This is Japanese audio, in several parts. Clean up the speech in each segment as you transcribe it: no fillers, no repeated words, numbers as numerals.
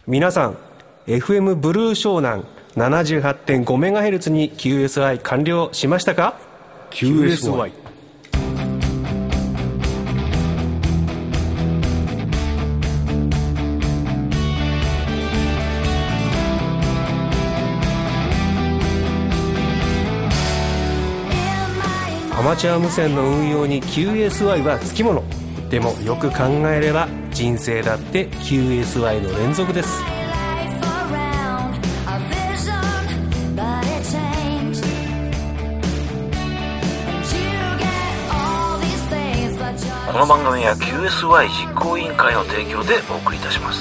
皆さん FM ブルー湘南 78.5MHz に QSI 完了しましたか？ QSIアマチュア無線の運用に QSI はつきもの。でもよく考えれば人生だって QSI の連続です。 この番組は QSI 実行委員会の提供でお送りいたします。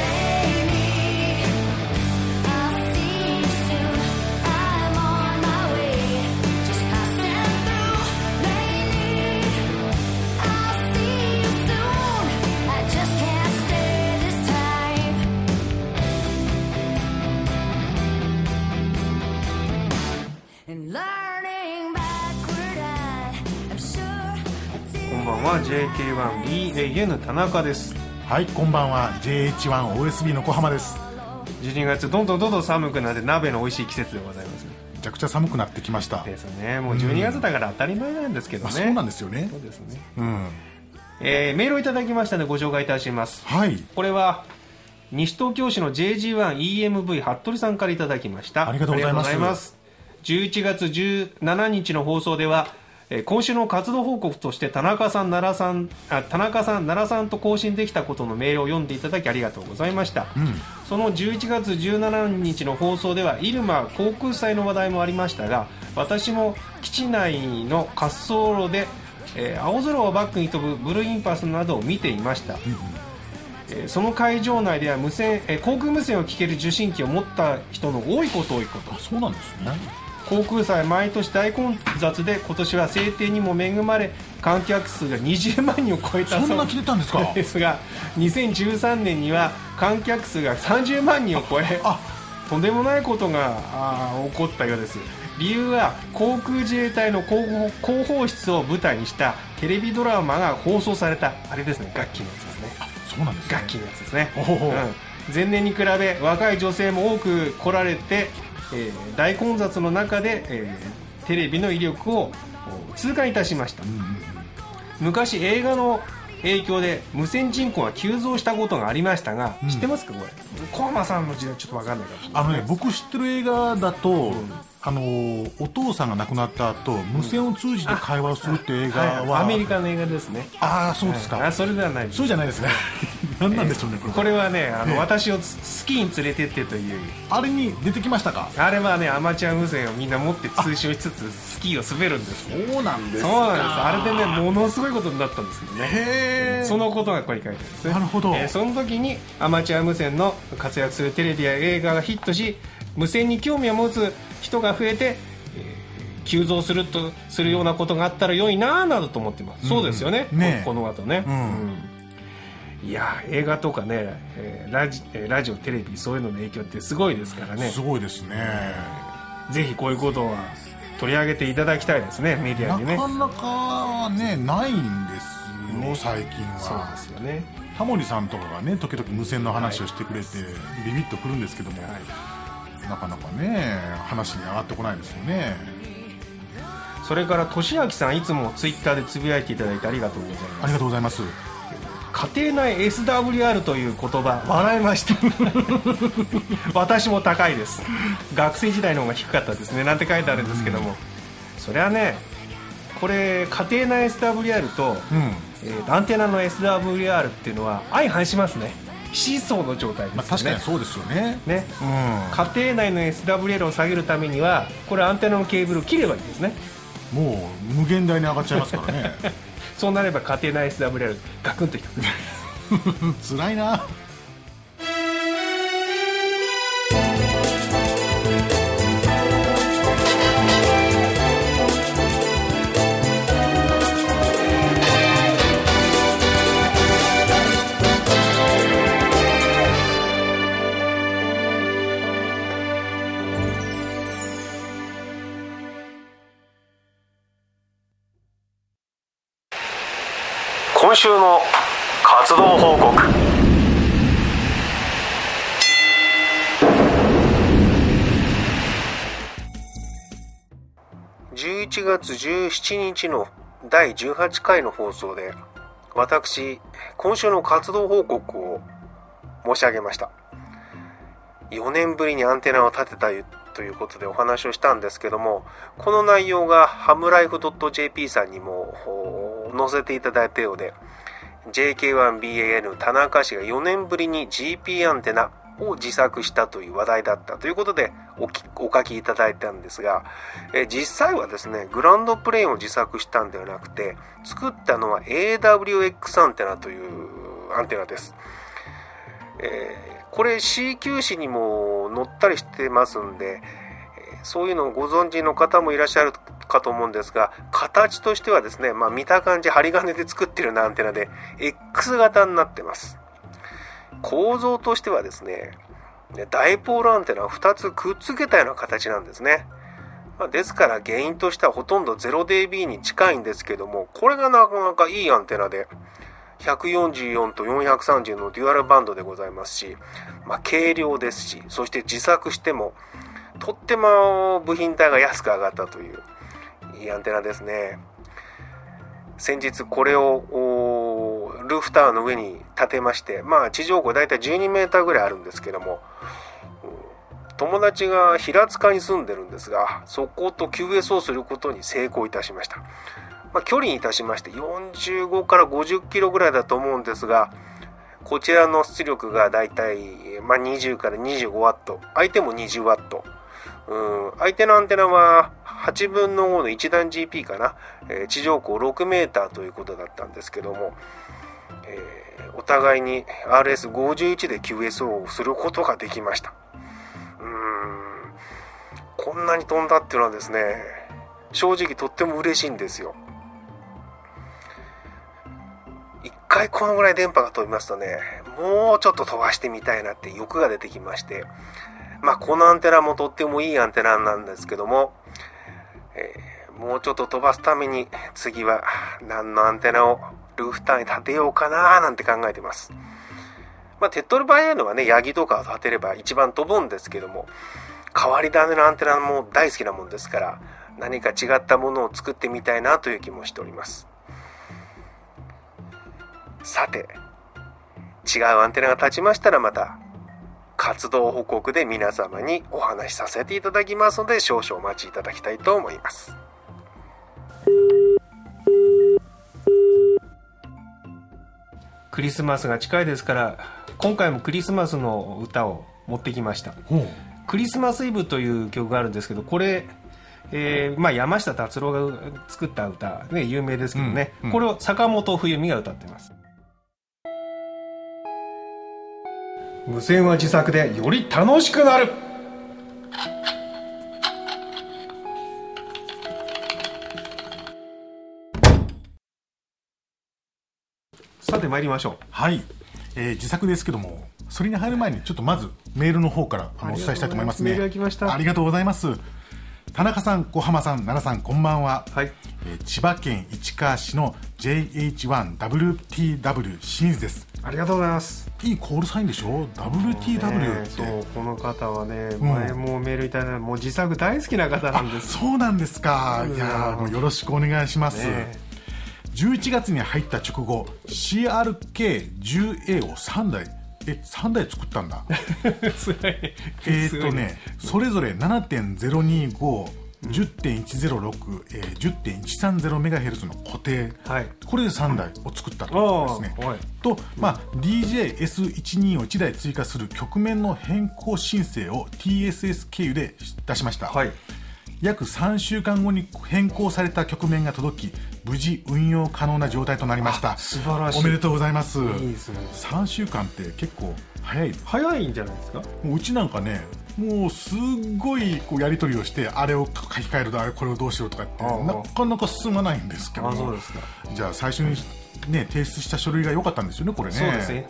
JK1BAN 田中です。 はい、こんばんは JH1OSB の小浜です。 12月どんどん寒くなって鍋の美味しい季節でございます。 めちゃくちゃ寒くなってきましたですね。もう12月だから当たり前なんですけどね、 そうなんですよね。 そうですね、 メールをいただきましたのでご紹介いたします。 はい、 これは西東京市の JG1EMV 服部さんからいただきました。 ありがとうございます。 11月17日の放送では今週の活動報告として田中さん奈良さんと更新できたことのメールを読んでいただきありがとうございました、その11月17日の放送では入間航空祭の話題もありましたが、私も基地内の滑走路で、青空をバックに飛ぶブルーインパスなどを見ていました、その会場内では航空無線を聞ける受信機を持った人の多いこと。 そうなんですね。 航空祭毎年大混雑で今年は晴天にも恵まれ観客数が20万人を超えたそんな来てたんですか？ ですが2013年には観客数が30万人を超えとんでもないことが起こったようです。理由は航空自衛隊の広報室を舞台にしたテレビドラマが放送されたあれですね。楽器のやつですね。 そうなんですね。 楽器のやつですね。前年に比べ若い女性も多く来られて大混雑の中で、テレビの威力を痛感いたしました、昔映画の影響で無線人口が急増したことがありましたが、知ってますか？これ小浜さんの時代ちょっと分かんないかもしれない。 僕知ってる映画だと、お父さんが亡くなった後、無線を通じて会話をするって映画は、 アメリカの映画ですね。 そうですか。 それではないです。 そうじゃないですね。何なんでしょうね、 これはね、私をスキーに連れてってというあれに出てきましたか？ あれはね、アマチュア無線をみんな持って通信しつつスキーを滑るんです。 そうなんですか。 そうなんです。あれでね、ものすごいことになったんですけどね。そのことがここに書いてあるんですね。 なるほど。 その時にアマチュア無線の活躍するテレビや映画がヒットし、無線に興味を持つ人が増えて、急増するようなことがあったら良いななどと思ってます、そうですよね、この後ね、いや映画とかね、ラジオテレビそういうのの影響ってすごいですからね。 すごいですね、 ぜひこういうことは取り上げていただきたいですね、メディアにね。 なかなかねないんですよ、最近は。 そうですよね。 タモリさんとかがね時々無線の話をしてくれて、ビビッとくるんですけども、なかなかね話に上がってこないですよね。 それから俊明さん、いつもツイッターでつぶやいていただいてありがとうございます。 ありがとうございます。 家庭内 SWR という言葉笑いました私も高いです。学生時代の方が低かったですねなんて書いてあるんですけども、それはね、これ家庭内 SWR と、アンテナの SWR っていうのは相反しますね。シーソーの状態ですよね。 確かにそうですよね。 家庭内の SWR を下げるためにはこれアンテナのケーブルを切ればいいんですね。 もう無限大に上がっちゃいますからねそうなれば家庭内 SWR ガクンと低く辛いな。 今週の活動報告。 11月17日の第18回の放送で、私、今週の活動報告を申し上げました。4年ぶりにアンテナを立てたということでお話をしたんですけども、この内容がハムライフ .jp さんにも載せていただいたようで、JK1BAN 田中氏が4年ぶりに GP アンテナを自作したという話題だったということでお書きいただいたんですが、実際はですね、グランドプレーンを自作したんではなくて、作ったのは AWX アンテナというアンテナです。これ CQ 誌にも載ったりしてますんで、そういうのをご存知の方もいらっしゃるかと思うんですが、形としてはですね、見た感じ針金で作ってるようなアンテナで X 型になってます。構造としてはですね、ダイポールアンテナを2つくっつけたような形なんですね。ですから原因としてはほとんど 0dB に近いんですけども、これがなかなかいいアンテナで、144と430のデュアルバンドでございますし、軽量ですし、そして自作してもとっても部品代が安く上がったといういいアンテナですね。先日これをルーフタワーの上に立てまして、地上高だいたい12メーターぐらいあるんですけども、友達が平塚に住んでるんですが、そこと QS をすることに成功いたしました。距離にいたしまして45から50キロぐらいだと思うんですが、こちらの出力がだいたい20から25ワット、相手も20ワット、相手のアンテナは8分の5の1段 GP かな、地上高6メーターということだったんですけども、お互いに RS51 で QS をすることができました。こんなに飛んだっていうのはですね、正直とっても嬉しいんですよ。一回このぐらい電波が飛びますとね、もうちょっと飛ばしてみたいなって欲が出てきまして、このアンテナもとってもいいアンテナなんですけども、もうちょっと飛ばすために次は何のアンテナをルーフターに立てようかななんて考えてます。手っ取り早いのはね、ヤギとかを立てれば一番飛ぶんですけども、変わり種のアンテナも大好きなもんですから、何か違ったものを作ってみたいなという気もしております。さて、違うアンテナが立ちましたらまた活動報告で皆様にお話しさせていただきますので、少々お待ちいただきたいと思います。クリスマスが近いですから、今回もクリスマスの歌を持ってきました。クリスマスイブという曲があるんですけど、これ、山下達郎が作った歌、ね、有名ですけどね、これを坂本冬美が歌ってます。無線は自作でより楽しくなる。さて参りましょう。 はい、自作ですけども、それに入る前にちょっとまずメールの方からお伝えしたいと思いますね。 メールが来ました。 ありがとうございます。田中さん、小浜さん、奈良さん、こんばんは。 はい。 千葉県市川市の JH1WTW 清水です。 ありがとうございます。 いいコールサインでしょ WTW って。 そう、この方はね、前もメールいただいた、もう自作大好きな方なんです。 そうなんですか。いや、もうよろしくお願いします。11月に入った直後 CRK10A を3台作ったんだそれぞれ 7.025 10.106、10.130MHz の固定、これで3台を作ったということですね。と、DJS12 を1台追加する局面の変更申請を TSS 経由で出しました。約3週間後に変更された局面が届き、無事運用可能な状態となりました。 素晴らしい。 おめでとうございます。 いいですね。 3週間って結構早いんじゃないですか。 うちなんかね、もうすっごいこうやり取りをして、あれを書き換えると、あれこれをどうしようとかってなかなか進まないんですけど。 そうですか。 じゃあ最初にね、提出した書類が良かったんですよね、これね。 そうですね。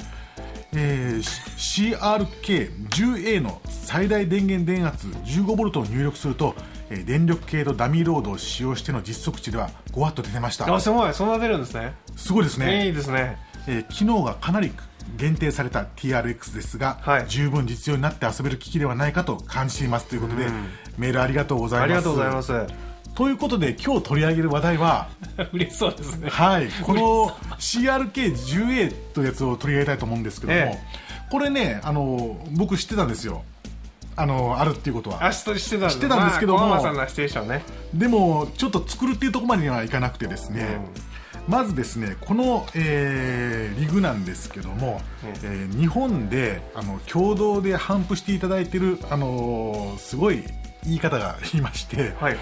CRK10A の最大電源電圧 15V を入力すると、電力系とダミーロードを使用しての実測値では 5W 出てました。 すごい。そんな出るんですね。 すごいですね。 いいですね。 機能がかなり限定された TRX ですが、十分実用になって遊べる機器ではないかと感じていますということで、メールありがとうございます。 ありがとうございます。 ということで今日取り上げる話題は嬉しそうですね。 はい、この CRK10A というやつを取り上げたいと思うんですけども、これね僕知ってたんですよ、あるっていうことは知ってたんですけども、 さんのシチュエーションね。 でもちょっと作るっていうところまでにはいかなくてですね、まずですねこの、リグなんですけども、日本で共同で頒布していただいているすごい言い方がいまして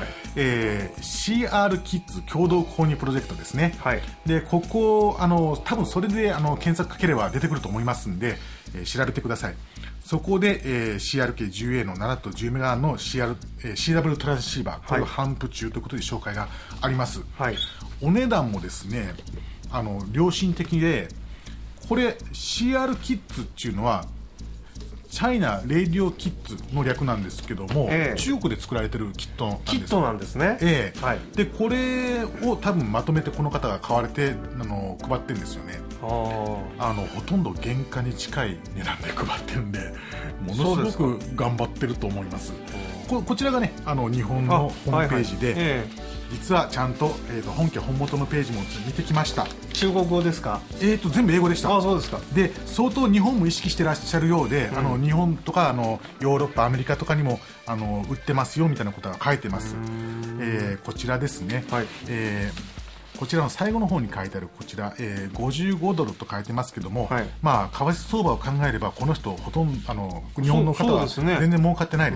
、CR キッズ共同購入プロジェクトですね、でここ多分それで検索かければ出てくると思いますんで、調べてください。そこで、CRK10A の7と10メガの CW トランシーバー、これを頒布中ということで紹介があります、お値段もですね良心的で、これ CR キッズっていうのはチャイナレディオキッズの略なんですけども、中国で作られてるキットなんです。 キットなんですね。 でこれを多分まとめてこの方が買われて配ってるんですよね。ほとんど原価に近い値段で配ってるんで、ものすごく頑張ってると思います。こちらがね日本のホームページで、実はちゃんと、本家本元のページも見てきました。 中国語ですか？ 全部英語でした。 そうですか。 で相当日本も意識してらっしゃるようで、日本とかヨーロッパアメリカとかにも売ってますよみたいなことが書いてます。こちらですね、こちらの最後の方に書いてあるこちら、55ドルと書いてますけども、まあ為替相場を考えればこの人ほとんど日本の方は全然儲かってないです。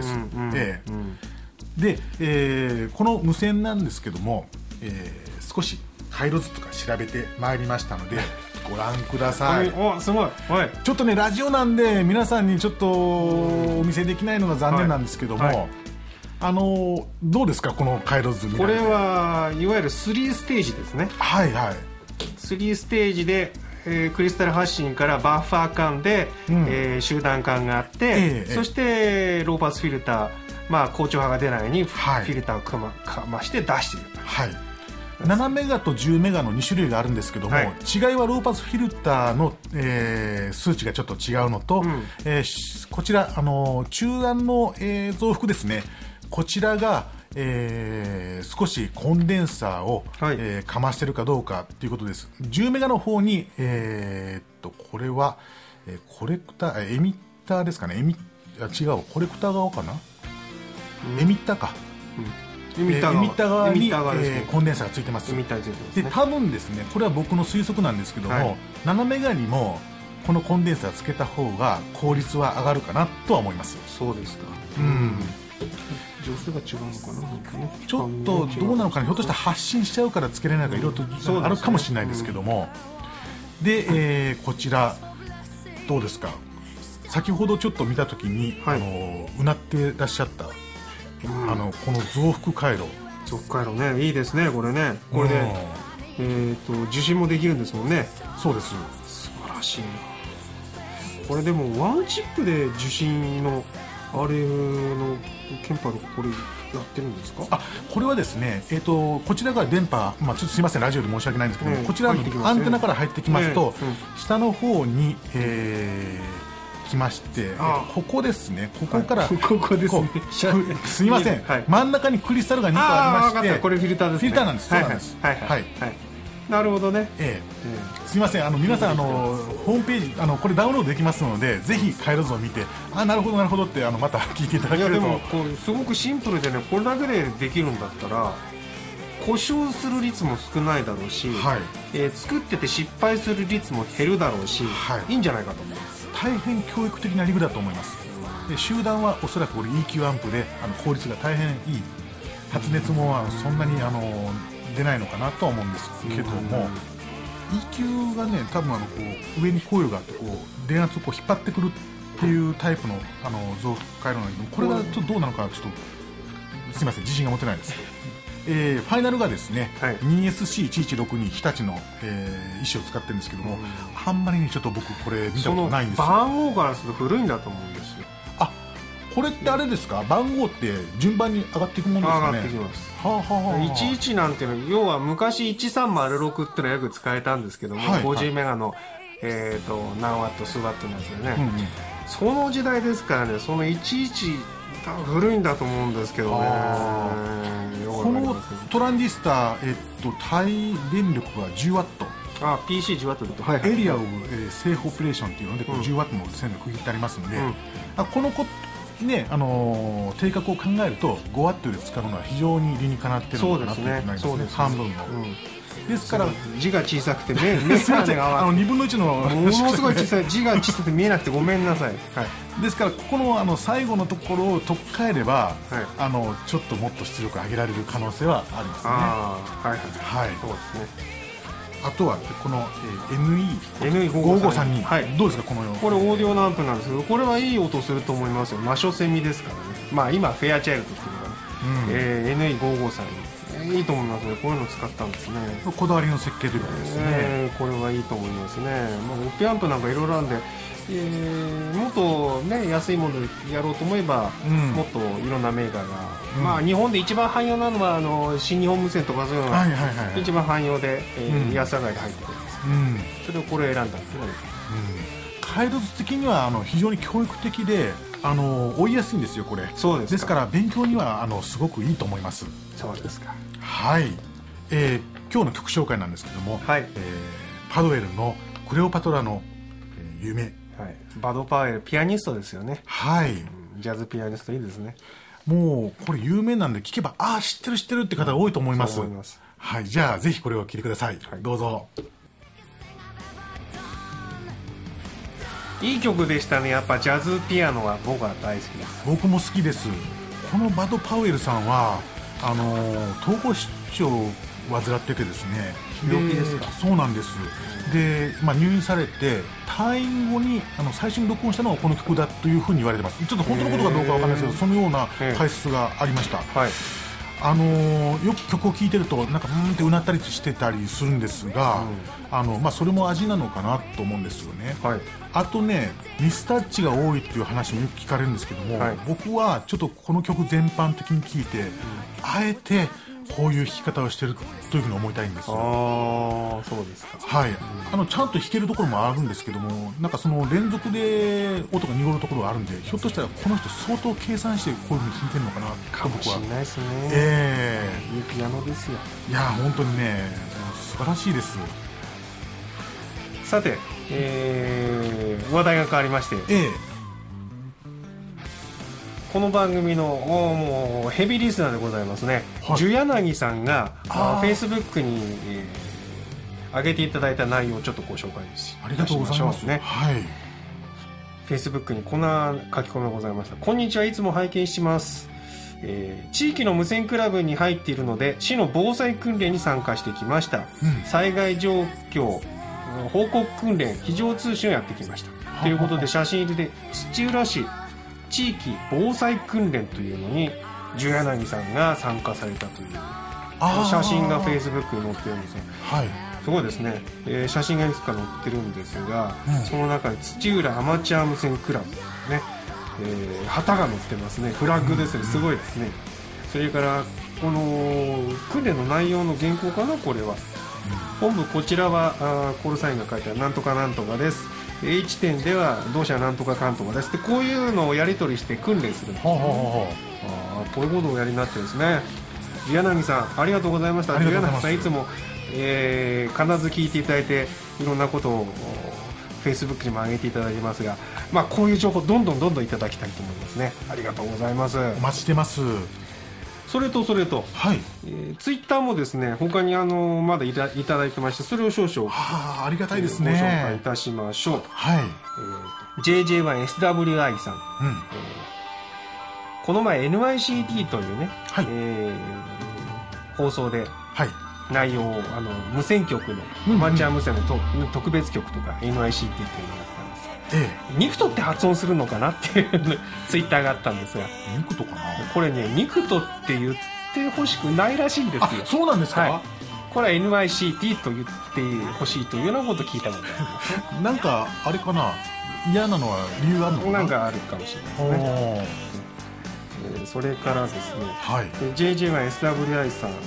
で、この無線なんですけども、少し回路図とか調べてまいりましたのでご覧ください。 すごい、 ちょっとねラジオなんで皆さんにちょっとお見せできないのが残念なんですけども、どうですかこの回路図。 これはいわゆる3ステージですね。3ステージで、クリスタル発信からバッファー間で、集団間があって、そしてローパスフィルター、高調波が出ないようにフィルターをかまして出していると。7メガと10メガの2種類があるんですけども、違いはローパスフィルターの、数値がちょっと違うのと、こちら中段の、増幅ですね、こちらが、少しコンデンサーを、かましてるかどうかということです。10メガの方に、これは、コレクターエミッターですかね。違うコレクター側かな、エミッターか、エミッター側にコンデンサーがついてます。で多分ですねこれは僕の推測なんですけども、7メガにもこのコンデンサーつけた方が効率は上がるかなとは思います。 そうですか。上数が違うのかな。 ちょっとどうなのかな、ひょっとしたら発信しちゃうからつけれないかいろいろとあるかもしれないですけども、で、こちらどうですか。先ほどちょっと見たときに、うなってらっしゃったこの増幅回路ね、いいですね。これね、これで、受信もできるんですもんね。 そうです。 素晴らしいな。これでもワンチップで受信のあれのケンパでこれやってるんですか？ これはですね、こちらが電波、ちょっとすいませんラジオで申し訳ないんですけども、こちらアンテナから入ってきますと、下の方に、きまして、ここですね、ここから、 ここですね、 すいません、真ん中にクリスタルが2個ありまして、 これフィルターですね。 フィルターなんです。そうなんです。 なるほどね。 すいません、皆さんホームページこれダウンロードできますので、ぜひ回路図を見て、なるほどなるほどってまた聞いていただけると。 でもすごくシンプルでね、これだけでできるんだったら故障する率も少ないだろうし、作ってて失敗する率も減るだろうし、いいんじゃないかと思います。 大変教育的なリグだと思います。で集団はおそらくこれ EQ アンプで効率が大変いい、発熱もそんなに出ないのかなとは思うんですけども、EQ がね多分上にコイルがあって電圧を引っ張ってくるっていうタイプの増幅回路なんですけど、これがちょっとどうなのかちょっとすいません自信が持てないです。ファイナルがですね、2SC1162 日立の、石を使ってるんですけども、あんまりにちょっと僕これ見たことないんですよ。 その番号からすると古いんだと思うんですよ。 これってあれですか、番号って順番に上がっていくものですかね。 上がってきます。11なんていうの要は昔1306ってのはよく使えたんですけども、50メガの、何ワット数ワットのやつでね、その時代ですからね、その11 多分古いんだと思うんですけどね。 このトランジスタ、対電力が10ワット。 PC10 ワットだと、 エリアをセーフオペレーションっていうので、10ワットの線が区切ってありますので、このね、定格を考えると5ワットで使うのは非常に理にかなってるのかなということになりますね。半分の。ですから字が小さくて目が2 分の1のものすごい小さい、字が小さくて見えなくてごめんなさい。 ですからここの最後のところを取っ換えれば、ちょっともっと出力を上げられる可能性はありますね。はい、そうですね。あとはこの NE5532、どうですかこれオーディオのアンプなんですけど、これはいい音すると思いますよ。魔所セミですからね。まあ今フェアチャイルドっていうのが、NE553いいと思いますね。こういうの使ったんですね。 こだわりの設計ということですね。 これはいいと思いますね。オッピアンプなんかいろいろあるんで、もっとね安いものでやろうと思えば、もっといろんなメーカーが、日本で一番汎用なのは新日本無線とかそういうのが一番汎用で、安上がりで入ってくるんです、それをこれを選んだんですね。 解読的には非常に教育的で追いやすいんですよこれ。 そうですから勉強にはすごくいいと思います。 そうですか。 はい、今日の曲紹介なんですけども、パドウェルのクレオパトラの夢。 バドパウエルピアニストですよね。ジャズピアニストいいですね。 もうこれ有名なんで聞けば知ってる知ってるって方が多いと思います。はい、じゃあぜひこれを聴いてください。どうぞ。 いい曲でしたね。やっぱジャズピアノは僕は大好きです。 僕も好きです。このバドパウエルさんは統合失調を患っててですね。 病気ですか？ そうなんです。で、入院されて退院後に最初に録音したのがこの曲だというふうに言われてます。ちょっと本当のことかどうかわかんないですけど、そのような解説がありました。よく曲を聴いてるとなんかってうなったりしてたりするんですが、それも味なのかなと思うんですよね。あとねミスタッチが多いっていう話もよく聞かれるんですけども、僕はちょっとこの曲全般的に聴いて、あえてこういう弾き方をしてるというふうに思いたいんですよ。 そうですか。 ちゃんと弾けるところもあるんですけども、なんかその連続で音が濁るところがあるんで、ひょっとしたらこの人相当計算してこういうふうに弾いてるのかなかもしれないですね。いいピアノですよ。 いや本当にね素晴らしいです。 さて、話題が変わりまして、この番組のもうヘビーリスナーでございますね、樹柳さんがFacebook に、上げていただいた内容をちょっとご紹介しましょう。 ありがとうございますね。 Facebook にこんな書き込みがございました。こんにちは、いつも拝見します。地域の無線クラブに入っているので市の防災訓練に参加してきました。災害状況報告訓練非常通信をやってきました。ということで写真入りで土浦市地域防災訓練というのに樹柳さんが参加されたという写真が Facebook に載ってるんですよ。すごいですね。写真がいくつか載ってるんですが、その中に土浦アマチュア無線クラブね、旗が載ってますね。フラッグですね。すごいですね。それからこの訓練の内容の原稿かな、これは。本部こちらはコールサインが書いてあるなんとかなんとかです。H 点では同社なんとかかんとかですって、こういうのをやり取りして訓練するんです。こういうことをおやりになってですね。樹柳さんありがとうございました。樹柳さんいつも、必ず聞いていただいていろんなことをFacebook にも上げていただいてますが、こういう情報どんどんいただきたいと思いますね。ありがとうございます。 お待ちしてます。 それと、ツイッターもですね他にまだいただいてまして、それを少々 ありがたいですね。 ご紹介いたしましょう。JJ1SWI さん、この前 NYCT というね、放送で内容を無線局のアマチュア無線の特別局とか NYCT というのがあったんですが、ニクトって発音するのかなっていうツイッターがあったんですが、 ニクトかな、 これねニクトって言ってほしくないらしいんですよ。 そうなんですか。 これは NYCT と言ってほしいというようなことを聞いたことがあります。 なんかあれかな、嫌なのは理由あるのかな。 なんかあるかもしれないですね。それからですね、JJ1SWI さん、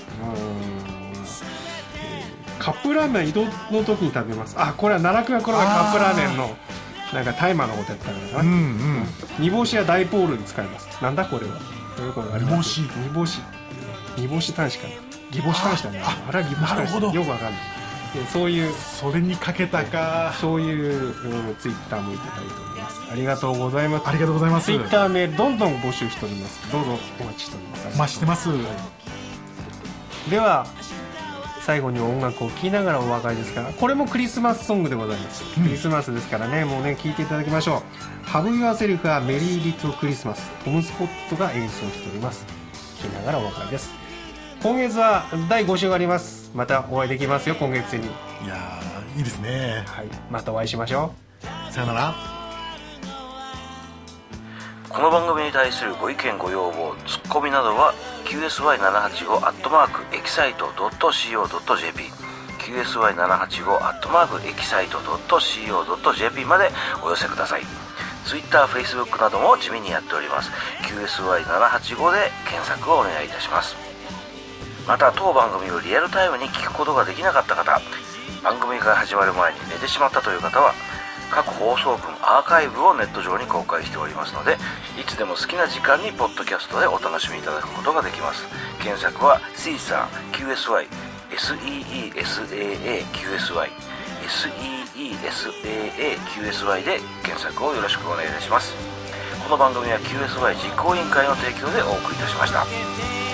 カップラーメン移動の時に食べます。これは奈良君はこれはカップラーメンのなんか大麻のことやったからな。煮干しや大ポールに使います。なんだこれは。よくわかります。煮干し端子かな。ギボシ端子だね。あれはギボシ端子。よくわかんない。そういうそれにかけたか。 そういうツイッターもいただいております。ありがとうございます。 ありがとうございます。 ツイッターメールどんどん募集しております。どうぞお待ちしております。 お待ちしてます。 では最後に音楽を聴きながらお別れですから、これもクリスマスソングでございます。クリスマスですからね、もうね聴いていただきましょう。Have Yourself a Merry Little Christmas、 トム・スコットが演奏しております。聴きながらお別れです。今月は第5週があります。またお会いできますよ、今月に。 いやー、いいですね。 はい、またお会いしましょう。さよなら。 この番組に対するご意見ご要望ツッコミなどは qsy785@excite.co.jp qsy785@excite.co.jp までお寄せください。 Twitter、Facebook なども地味にやっております。 qsy785 で検索をお願いいたします。また当番組をリアルタイムに聞くことができなかった方、番組が始まる前に寝てしまったという方は各放送分アーカイブをネット上に公開しておりますので、いつでも好きな時間にポッドキャストでお楽しみいただくことができます。検索は Caesar QSY SEESAA QSY SEESAA QSY で検索をよろしくお願いいたします。この番組は QSY 実行委員会の提供でお送りいたしました。